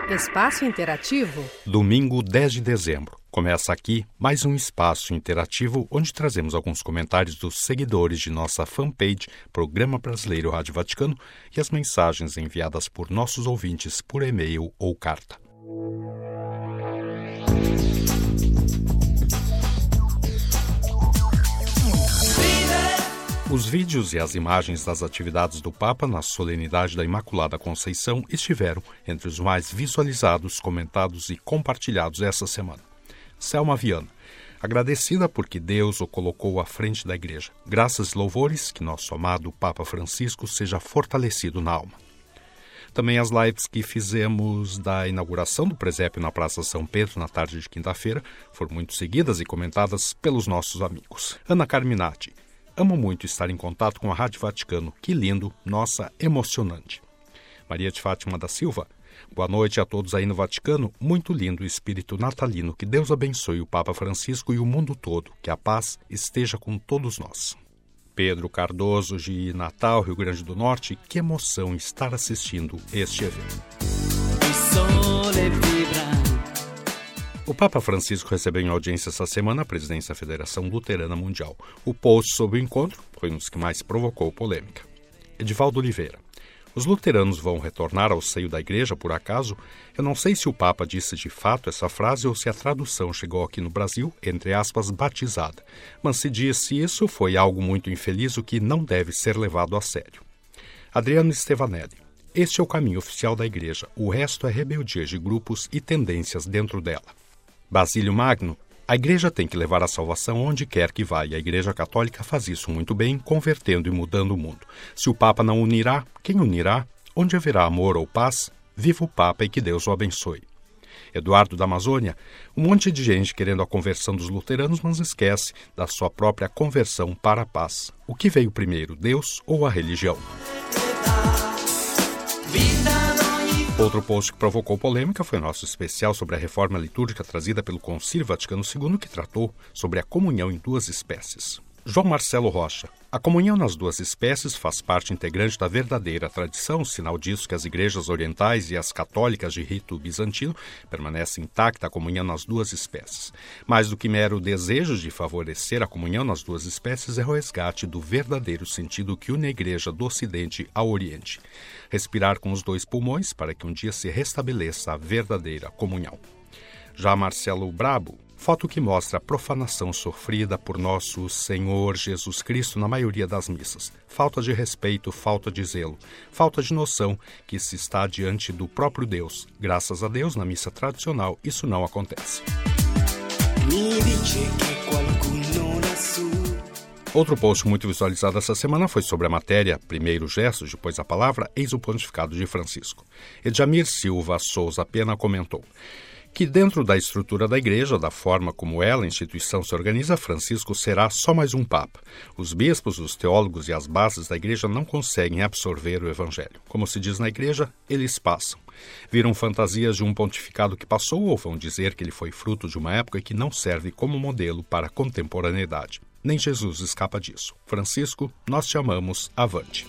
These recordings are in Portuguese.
Espaço Interativo. Domingo 10 de dezembro. Começa aqui mais um espaço interativo onde trazemos alguns comentários dos seguidores de nossa fanpage, Programa Brasileiro Rádio Vaticano, e as mensagens enviadas por nossos ouvintes por e-mail ou carta. Os vídeos e as imagens das atividades do Papa na solenidade da Imaculada Conceição estiveram entre os mais visualizados, comentados e compartilhados essa semana. Selma Viana, agradecida porque Deus o colocou à frente da Igreja. Graças e louvores, que nosso amado Papa Francisco seja fortalecido na alma. Também as lives que fizemos da inauguração do presépio na Praça São Pedro na tarde de quinta-feira foram muito seguidas e comentadas pelos nossos amigos. Ana Carminati, amo muito estar em contato com a Rádio Vaticano. Que lindo, nossa, emocionante. Maria de Fátima da Silva, boa noite a todos aí no Vaticano. Muito lindo o espírito natalino. Que Deus abençoe o Papa Francisco e o mundo todo. Que a paz esteja com todos nós. Pedro Cardoso, de Natal, Rio Grande do Norte. Que emoção estar assistindo este evento. O Papa Francisco recebeu em audiência essa semana a presidência da Federação Luterana Mundial. O post sobre o encontro foi um dos que mais provocou polêmica. Edivaldo Oliveira. Os luteranos vão retornar ao seio da Igreja, por acaso? Eu não sei se o Papa disse de fato essa frase ou se a tradução chegou aqui no Brasil, entre aspas, batizada. Mas se disse isso, foi algo muito infeliz, o que não deve ser levado a sério. Adriano Stevanelli. Este é o caminho oficial da Igreja. O resto é rebeldia de grupos e tendências dentro dela. Basílio Magno, a Igreja tem que levar a salvação onde quer que vá, e a Igreja Católica faz isso muito bem, convertendo e mudando o mundo. Se o Papa não unirá, quem unirá? Onde haverá amor ou paz? Viva o Papa e que Deus o abençoe. Eduardo da Amazônia, um monte de gente querendo a conversão dos luteranos, mas esquece da sua própria conversão para a paz. O que veio primeiro, Deus ou a religião? Outro post que provocou polêmica foi o nosso especial sobre a reforma litúrgica trazida pelo Concílio Vaticano II, que tratou sobre a comunhão em duas espécies. João Marcelo Rocha. A comunhão nas duas espécies faz parte integrante da verdadeira tradição, sinal disso que as igrejas orientais e as católicas de rito bizantino permanecem intacta a comunhão nas duas espécies. Mais do que mero desejo de favorecer a comunhão nas duas espécies é o resgate do verdadeiro sentido que une a igreja do Ocidente ao Oriente. Respirar com os dois pulmões para que um dia se restabeleça a verdadeira comunhão. Já Marcelo Brabo, foto que mostra a profanação sofrida por nosso Senhor Jesus Cristo na maioria das missas. Falta de respeito, falta de zelo, falta de noção que se está diante do próprio Deus. Graças a Deus, na missa tradicional, isso não acontece. Outro post muito visualizado essa semana foi sobre a matéria Primeiro Gesto, depois a palavra, eis o pontificado de Francisco. Edjamir Silva Souza Pena comentou que dentro da estrutura da Igreja, da forma como ela, a instituição, se organiza, Francisco será só mais um Papa. Os bispos, os teólogos e as bases da Igreja não conseguem absorver o Evangelho. Como se diz na Igreja, eles passam. Viram fantasias de um pontificado que passou ou vão dizer que ele foi fruto de uma época que não serve como modelo para a contemporaneidade. Nem Jesus escapa disso. Francisco, nós te amamos, avante.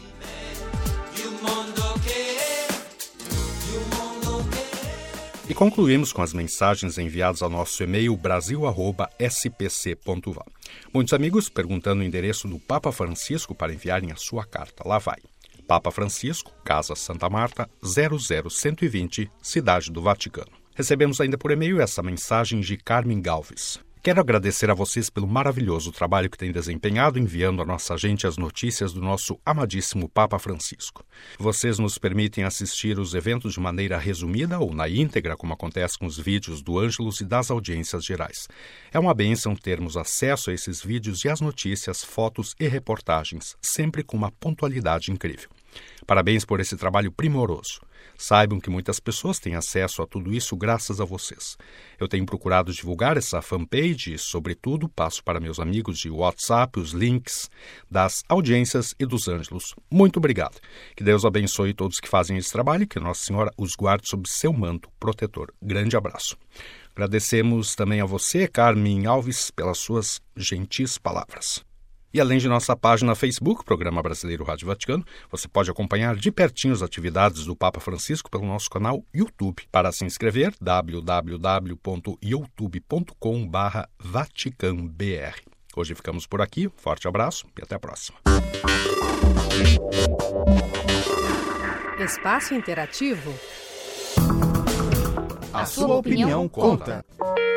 E concluímos com as mensagens enviadas ao nosso e-mail brasil@spc.va. Muitos amigos perguntando o endereço do Papa Francisco para enviarem a sua carta. Lá vai. Papa Francisco, Casa Santa Marta, 00120, Cidade do Vaticano. Recebemos ainda por e-mail essa mensagem de Carmen Galves. Quero agradecer a vocês pelo maravilhoso trabalho que têm desempenhado enviando a nossa gente as notícias do nosso amadíssimo Papa Francisco. Vocês nos permitem assistir os eventos de maneira resumida ou na íntegra, como acontece com os vídeos do Ângelus e das audiências gerais. É uma bênção termos acesso a esses vídeos e às notícias, fotos e reportagens, sempre com uma pontualidade incrível. Parabéns por esse trabalho primoroso. Saibam que muitas pessoas têm acesso a tudo isso graças a vocês. Eu tenho procurado divulgar essa fanpage e, sobretudo, passo para meus amigos de WhatsApp os links das audiências e dos ângelos. Muito obrigado. Que Deus abençoe todos que fazem esse trabalho e que Nossa Senhora os guarde sob seu manto protetor. Grande abraço. Agradecemos também a você, Carmen Alves, pelas suas gentis palavras. E além de nossa página Facebook, Programa Brasileiro Rádio Vaticano, você pode acompanhar de pertinho as atividades do Papa Francisco pelo nosso canal YouTube. Para se inscrever, www.youtube.com/VaticanBR. Hoje ficamos por aqui, forte abraço e até a próxima. Espaço Interativo. A sua opinião conta.